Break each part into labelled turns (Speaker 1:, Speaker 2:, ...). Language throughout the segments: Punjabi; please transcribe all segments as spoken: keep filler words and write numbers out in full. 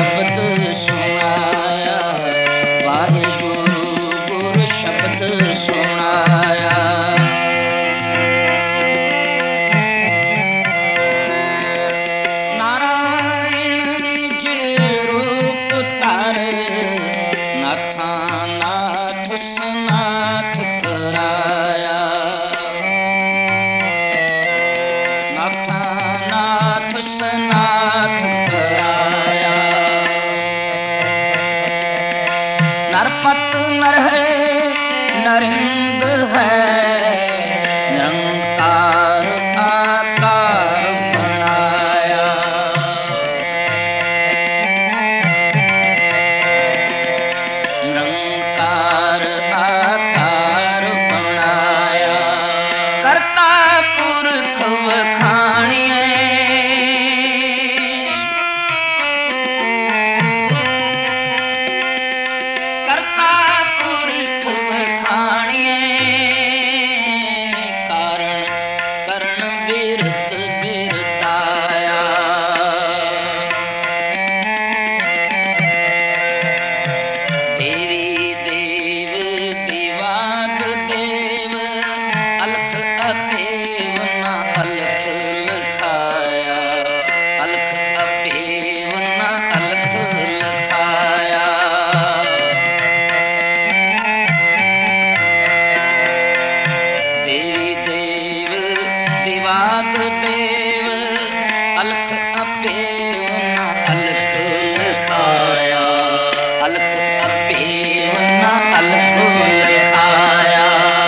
Speaker 1: ਸ਼ਬਦ ਸੁਣਾਇਆ, ਵਾਹਿਗੁਰੂ ਗੁਰ ਸ਼ਬਦ ਸੁਣਾਇਆ। ਨਾਰਾਇਣ ਨਿਜ ਰੂਪ ਧਰ, ਨਾਥਾਂ ਨਾਥ ਸਨਾਥ ਕਰਾਇਆ। ਨਾਥਾਂ ਨਾਥ ਸਨਾਥ ਕਰਾਇਆ। ਨਰਪਤ ਨਰ ਹੈ ਨਰਿੰਦ ਹੈ, ਨਿਰੰਕਾਰ ਆਕਾਰ ਬਣਾਇਆ। ਨਿਰੰਕਾਰ ਆਕਾਰ ਬਣਾਇਆ। ਕਰਤਾ ਪੁਰਖ ਵਖਾਣੀਏ, ਕਰਤਾ ਪੁਰਖ ਵਖਾਣੀਏ। ਕਾਰਣ ਕਰਨ ਬਿਰਤ ਬਿਰਤਾਇਆ। ਦੇਵੀ ਦੇਵ ਦਿਵਾਦ ਦੇਵ, ਅਲਖ ਅਪੇਵ ਨਾ ਅਲਖ ਲਖਾਇਆ। ਅਲਖ ਅਪੇਵ ਨਾ ਅਲਖ ਲਖਾਇਆ। ਦੇਵੀ ਦੇਵ ਦਿਵਾਦ ਦੇਵ, ਅਲਖ ਅਪੇਵ ਨਾ ਅਲਖ ਲਖਾਇਆ। ਅਲਖ ਅਪੇਵ ਨਾ ਅਲਖ ਲਖਾਇਆ।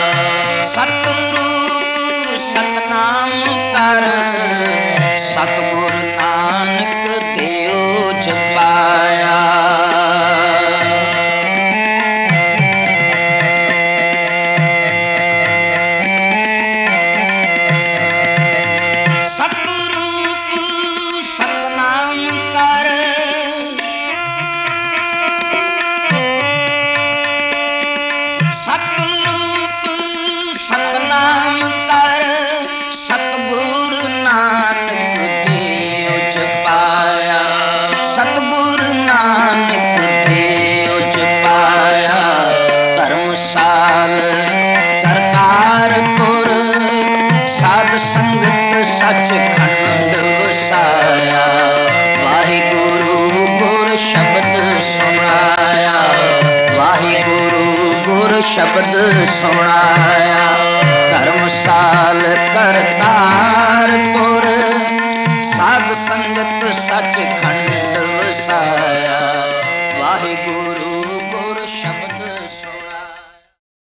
Speaker 1: ਸਤਿਰੂਪ ਸਤਿਨਾਮ ਕਰ, ਸਤਿਗੁਰ ਨਾਨਕ ਦਿਓ ਜਪਾਇਆ। ਸਤਿਰੂਪ ਸਤਿਨਾਮ ਕਰ, ਸਤਿਰੂਪ ਸਤਿਨਾਮ ਕਰ, ਸਤਿਗੁਰ ਨਾਨਕ ਦਿਓ ਜਪਾਇਆ। ਸਤਿਗੁਰ ਨਾਨਕ ਦਿਓ ਜਪਾਇਆ। ਧਰਮਸਾਲ ਕਰਤਾਰਪੁਰ, ਸਾਧ ਸੰਗਤ ਸੱਚਖੰਡ ਵਸਾਇਆ। ਵਾਹਿਗੁਰੂ ਗੁਰ ਸ਼ਬਦ ਸੁਣਾਇਆ। ਵਾਹਿਗੁਰੂ ਗੁਰ ਸ਼ਬਦ ਸੁਣਾਇਆ। ਧਰਮਸਾਲ ਕਰਤਾਰਪੁਰ,